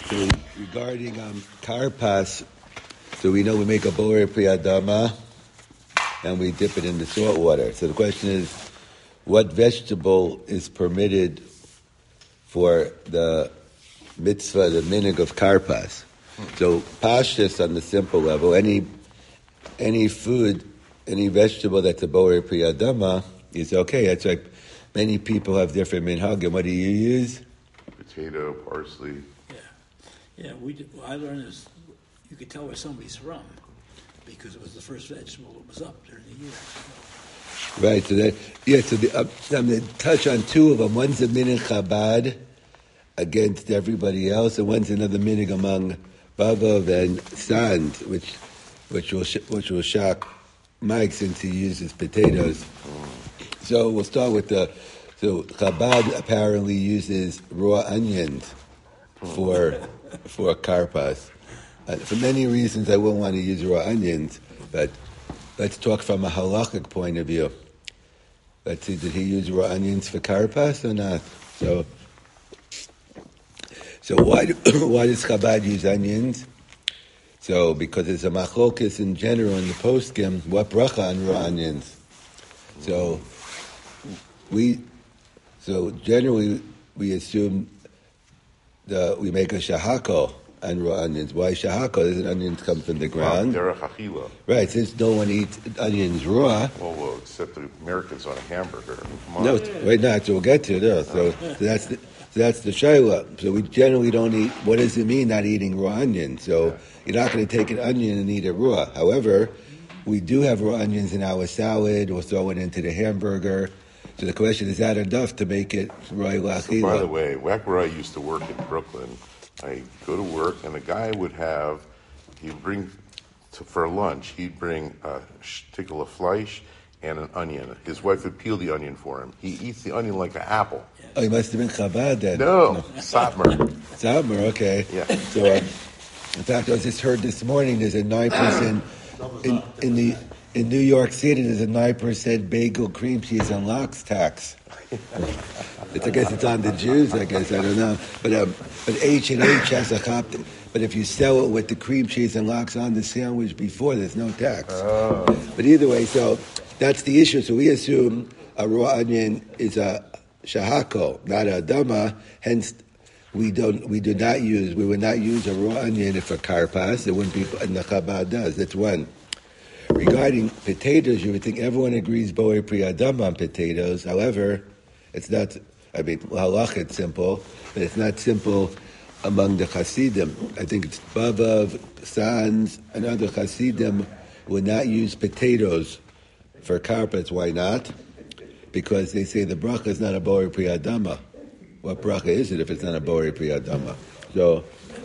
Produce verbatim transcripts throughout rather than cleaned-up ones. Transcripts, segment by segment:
So regarding um, karpas, so we know we make a borer priyadama and we dip it in the salt water. So the question is, what vegetable is permitted for the mitzvah, the minig of karpas? So pashtus on the simple level, any any food, any vegetable that's a borer priyadama is okay. That's like many people have different minhagim. What do you use? Potato, parsley. Yeah, yeah. We did, well, I learned this. You could tell where somebody's from because it was the first vegetable that was up during the year. So. Right. So that yeah. So the, uh, I'm going to touch on two of them. One's a minig Chabad against everybody else, and one's another minig among Bavav and Sand, which which will sh- which will shock Mike since he uses potatoes. So we'll start with the. So Chabad apparently uses raw onions for for karpas. Uh, for many reasons, I wouldn't want to use raw onions, but let's talk from a halachic point of view. Let's see, did he use raw onions for karpas or not? So, so why do, why does Chabad use onions? So because it's a machlokes in general in the poskim, what bracha on raw onions? So we. So generally, we assume that we make a shahako on raw onions. Why shahako? Doesn't onions come from the ground? Derech achila. Right, since no one eats onions raw. Well, well, except the Americans on a hamburger. Come on. No, right now, so we'll get to it. No. So, so that's the so that's the shayla. So we generally don't eat. What does it mean not eating raw onions? So yeah. You're not going to take an onion and eat it raw. However, we do have raw onions in our salad. We'll throw it into the hamburger. So the question is, that enough to make it roy lachila? So by the way, back where I used to work in Brooklyn, I go to work and the guy would have, he'd bring, to, for lunch, he'd bring a shtickle of fleisch and an onion. His wife would peel the onion for him. He eats the onion like an apple. Oh, he must have been Chabad then. No, no. Satmar. Satmar, okay. Yeah. So, um, in fact, I was just heard this morning, there's a nine percent in, in the... In New York City, there's a nine percent bagel, cream cheese, and lox tax. It's, I guess it's on the Jews, I guess, I don't know. But um, but H and H has a chop. But if you sell it with the cream cheese and lox on the sandwich before, there's no tax. Oh. But either way, so that's the issue. So we assume a raw onion is a shahako, not a adama. Hence, we don't, we do not use, we would not use a raw onion if a karpas. It wouldn't be, and the Chabad does. That's one. Regarding potatoes, you would think everyone agrees boer priyadam on potatoes. However, it's not, I mean, halach, it's simple, but it's not simple among the Hasidim. I think it's Bavav, Sanz, and other Hasidim would not use potatoes for karpas. Why not? Because they say the bracha is not a boer priyadama. What bracha is it if it's not a boer priyadama? So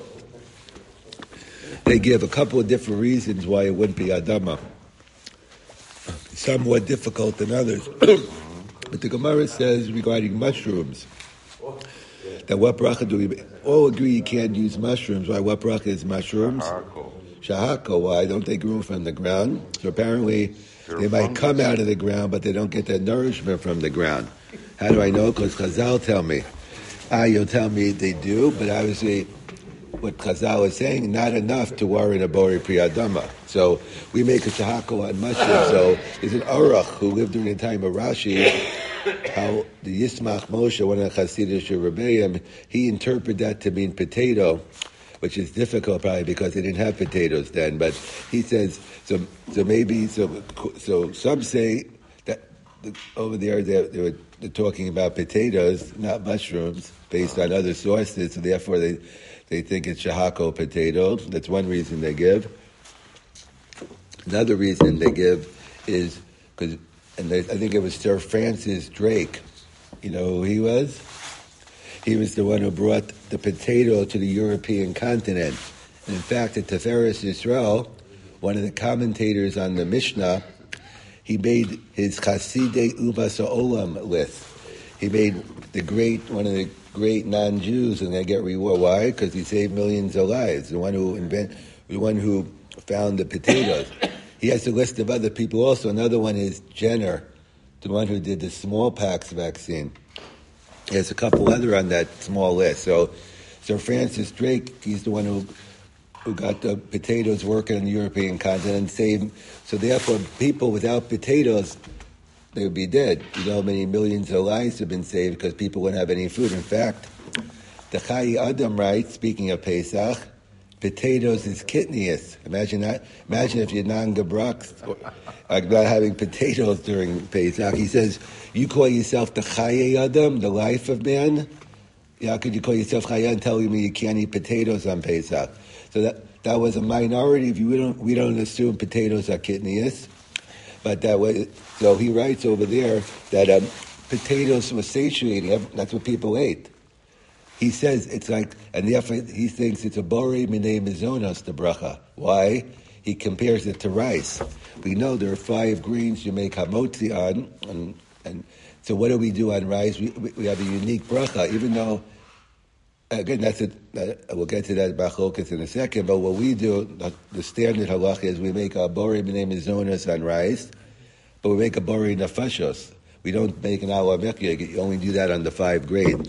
they give a couple of different reasons why it wouldn't be adama. Some more difficult than others. But the Gemara says regarding mushrooms, that what bracha do we all agree you can't use mushrooms. Why? What bracha is mushrooms? Shahako. Shahako. Why? Don't they grow from the ground? So apparently They're they might fungus. come out of the ground, but they don't get their nourishment from the ground. How do I know? Because Chazal tell me. Ah, you'll tell me they do, but obviously what Chazal is saying, not enough to warrant a bori priyadama. So we make a shahako on mushrooms. So there's an Aruch who lived during the time of Rashi, how the Yismach Moshe, one of the Hasidic Rebbeim, he interpreted that to mean potato, which is difficult probably because they didn't have potatoes then. But he says, so so maybe, so so some say that over there they, they were they're talking about potatoes, not mushrooms, based on other sources, so therefore they They think it's shahako potato. That's one reason they give. Another reason they give is because, and they, I think it was Sir Francis Drake. You know who he was? He was the one who brought the potato to the European continent. And in fact, at Tiferes Yisrael, one of the commentators on the Mishnah, he made his Chasidei Uvas Olam list. He made the great, one of the great non-Jews, and they get reward. Why? Because he saved millions of lives. The one who invent, the one who found the potatoes. He has a list of other people also. Another one is Jenner, the one who did the smallpox vaccine. There's a couple other on that small list. So, Sir Francis Drake, he's the one who who got the potatoes working on the European continent and saved. So therefore, people without potatoes, they would be dead. You know how many millions of lives have been saved because people wouldn't have any food. In fact, the Chai Adam writes, speaking of Pesach, potatoes is kitnius. Imagine that. Imagine if you're non-gebrach, like not having potatoes during Pesach. He says, you call yourself the Chai Adam, the life of man? Yeah, how could you call yourself Chai and telling me you can't eat potatoes on Pesach? So that, that was a minority view. We don't, we don't assume potatoes are kitnius. But that was, so he writes over there that um, potatoes were satiating. That's what people ate. He says it's like, and therefore he thinks it's a borei minei mizonos, the bracha. Why? He compares it to rice. We know there are five grains you make hamotzi on, and, and so what do we do on rice? We, we have a unique bracha, even though, again, that's it. Uh, we'll get to that bachlokas in a second. But what we do, the, the standard halacha is we make a borei minei mizonos on rice, but we make a borei nefashos. We don't make an ala mechya. You only do that on the five grains.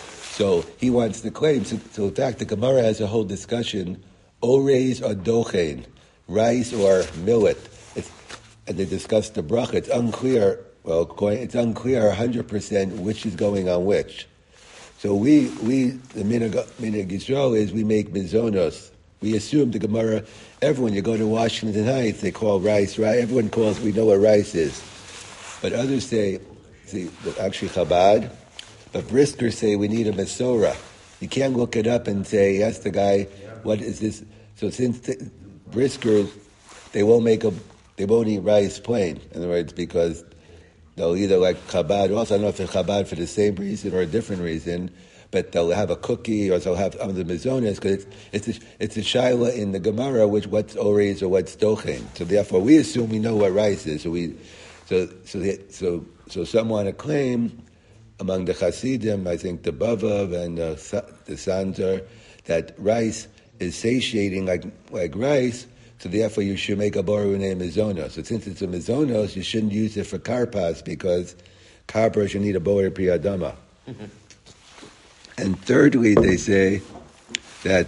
So he wants to claim, so, so in fact the Gemara has a whole discussion, oreis or dochen, rice or millet. It's, and they discuss the bracha. It's unclear, well, it's unclear one hundred percent which is going on which. So we, we the minhag Yisrael is we make mizonos. We assume the Gemara, everyone, you go to Washington Heights, they call rice, right? Everyone calls, we know what rice is. But others say, see, actually Chabad, but Briskers say we need a Mesorah. You can't look it up and say, ask the guy, what is this? So since the, Briskers, they won't make a, they won't eat rice plain. In other words, because they'll either like Chabad, also I don't know if it's Chabad for the same reason or a different reason, but they'll have a cookie or they'll have other mizonas because it's, it's a, it's a shaila in the Gemara, which what's oreis or what's dochen. So therefore we assume we know what rice is. So we, so, so, the, so, so some want to claim, among the Hasidim, I think the Bavav and uh, the Sanzer, that rice is satiating like like rice, so therefore you should make a borei minei mizonos. So since it's a mizonos, you shouldn't use it for karpas because karpas you need a borei pri adama. Mm-hmm. And thirdly, they say that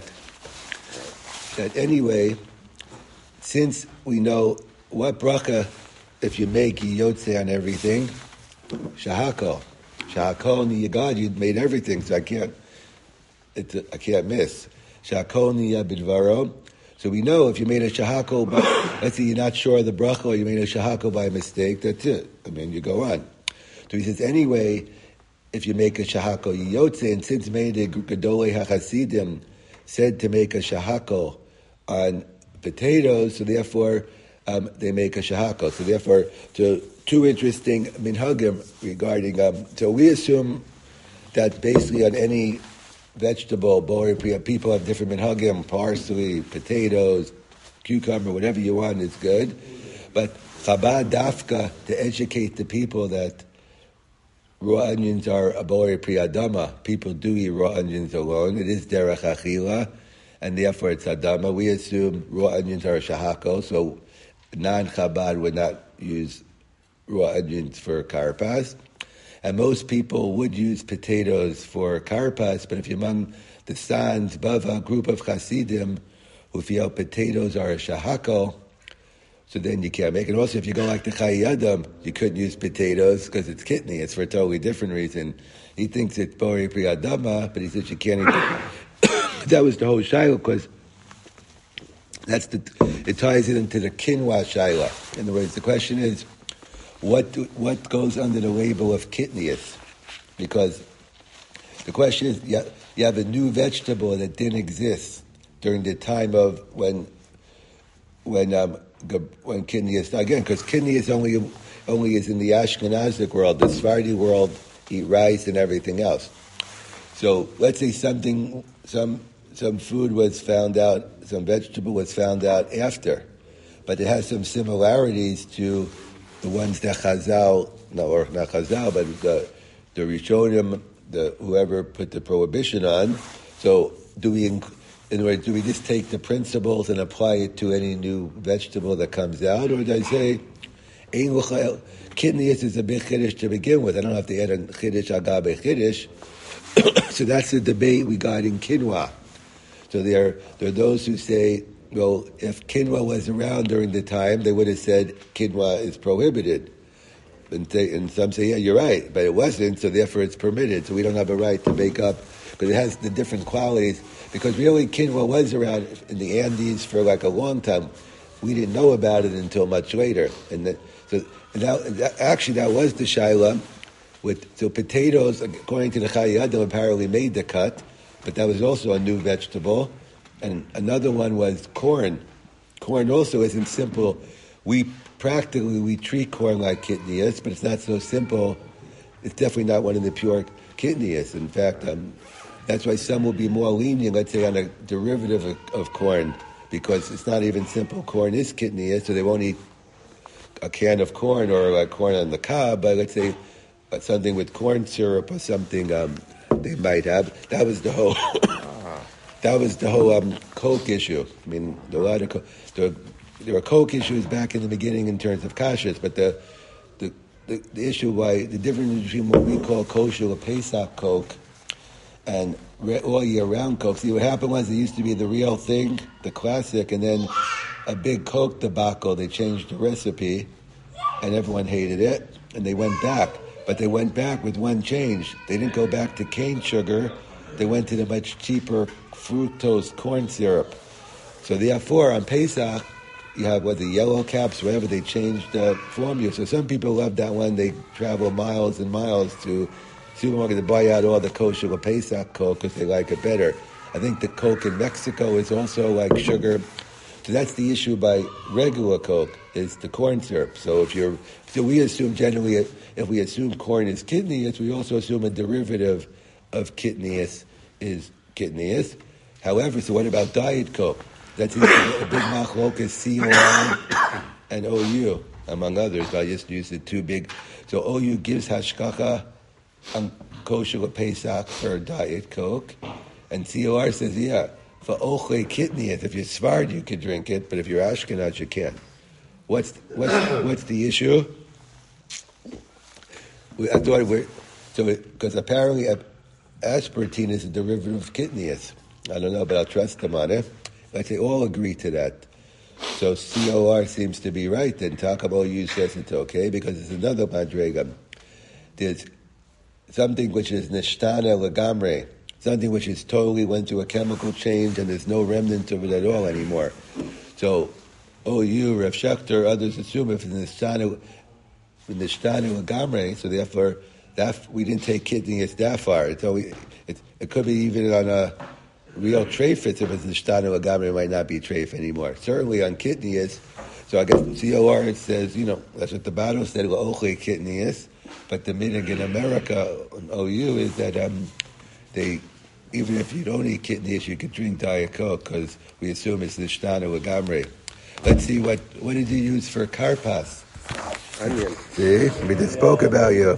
that anyway, since we know what bracha, if you make yotze on everything, shahako. Shahakol niyagad, you made everything, so I can't, it's a, I can't miss. Shahakol niyabidvaro. So we know if you made a shahakol, by, let's say you're not sure of the bracha, or you made a shahakol by mistake, that's it. I mean, you go on. So he says, anyway, if you make a shahakol yiyotze, and since made the Gedolei HaChasidim said to make a shahakol on potatoes, so therefore um, they make a shahakol. So therefore, to two interesting minhagim regarding, um, so we assume that basically on any vegetable, borei, people have different minhagim, parsley, potatoes, cucumber, whatever you want is good. But Chabad dafka, to educate the people that raw onions are a borei pri adama, people do eat raw onions alone, it is derech achila, and therefore it's adama. We assume raw onions are a shahako, so non-Chabad would not use raw onions for karpas, and most people would use potatoes for karpas. But if you're among the Sanz, Bava group of Hasidim who feel potatoes are a shahako, so then you can't make it. Also, if you go like the Chai Adam, you couldn't use potatoes because it's kidney. It's for a totally different reason. He thinks it's borei pri adama, but he says you can't eat it. That was the whole shaila because that's the. It ties it into the kinwa shaila. In other words, the question is, What do, what goes under the label of kitnius? Because the question is, you, you have a new vegetable that didn't exist during the time of when when um, when kitnius again, because kitnius only only is in the Ashkenazic world. The Sephardi world eat rice and everything else. So let's say something some some food was found out, some vegetable was found out after, but it has some similarities to the ones that Chazal, no, or not Chazal, but the the Rishonim, the whoever put the prohibition on. So do we, in other words, do we just take the principles and apply it to any new vegetable that comes out, or do I say, kitnius is a big chiddush to begin with? I don't have to add a chiddush agabe chiddush, So that's the debate we got in quinoa. So there, there are those who say, well, if quinoa was around during the time, they would have said quinoa is prohibited. And, they, and some say, yeah, you're right, but it wasn't, so therefore it's permitted. So we don't have a right to make up, because it has the different qualities. Because really, quinoa was around in the Andes for like a long time. We didn't know about it until much later. And that, so that, that, actually, that was the shaila. With so potatoes, according to the Chayyim, apparently made the cut, but that was also a new vegetable. And another one was corn. Corn also isn't simple. We practically we treat corn like kitnias, but it's not so simple. It's definitely not one of the pure kitnias. In fact, um, that's why some will be more lenient, let's say, on a derivative of, of corn, because it's not even simple. Corn is kitnias, so they won't eat a can of corn or like corn on the cob, but let's say something with corn syrup or something um, they might have. That was the whole. that was the whole um, Coke issue. I mean, a lot of there, there were Coke issues back in the beginning in terms of kashrus, but the the, the the issue why the difference between what we call kosher or Pesach Coke and all year round Coke. See, what happened was it used to be the real thing, the classic, and then a big Coke debacle. They changed the recipe, and everyone hated it, and they went back. But they went back with one change. They didn't go back to cane sugar. They went to the much cheaper fructose corn syrup. So therefore, on Pesach, you have what the yellow caps, whatever, they changed the formula. So some people love that one. They travel miles and miles to supermarket to buy out all the kosher or Pesach Coke because they like it better. I think the Coke in Mexico is also like sugar. So that's the issue by regular Coke, is the corn syrup. So if you're, so we assume generally, if we assume corn is kitnius, we also assume a derivative of kitnius is kitnius. However, so what about Diet Coke? That's a big machlokas, C O I and O U, among others. I just used the two big. So O U gives hashkacha on kosher or Pesach for Diet Coke, and C O R says, yeah, for ochle kitnius, if you're Sfard, you could drink it, but if you're Ashkenaz, you can't. What's what's what's the issue? We, I thought we're so because apparently aspartame is a derivative of kitnius. I don't know, but I'll trust them on it. But they all agree to that. So C O R seems to be right. Then Takam O U says it's okay because it's another madrega. There's something which is nishtana legamre, something which is totally went through a chemical change and there's no remnant of it at all anymore. So O U, Rav Shechter, others assume if it's nishtana legamre, so therefore that we didn't take kitnius that far. It's always, it, it could be even on a real treifetz, if it's nishtana legamre, it might not be treif anymore. Certainly on kitnius, so I guess C O R says, you know, that's what the Bado said, ochle kitnius. But the minig in America, O U, is that um, they, even if you don't eat kitnius, you could drink Diet Coke because we assume it's nishtana legamre. Let's see, what what did you use for karpas? Onion. See, we just spoke about you.